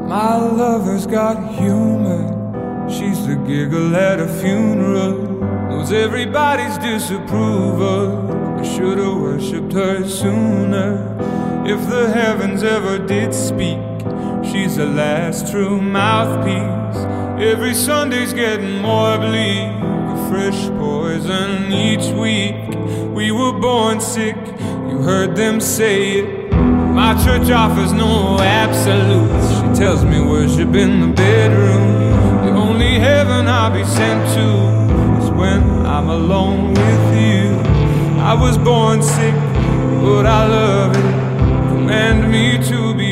My lover's got humor. She's the giggle at a funeral. Knows everybody's disapproval. I should've worshipped her sooner. If the heavens ever did speak, she's the last true mouthpiece. Every Sunday's getting more bleak, a fresh poison each week. We were born sick, you heard them say it. My church offers no absolutes. She tells me worship in the bedroom. The only heaven I'll be sent to is when I'm alone with you. I was born sick, but I love it. Command me to be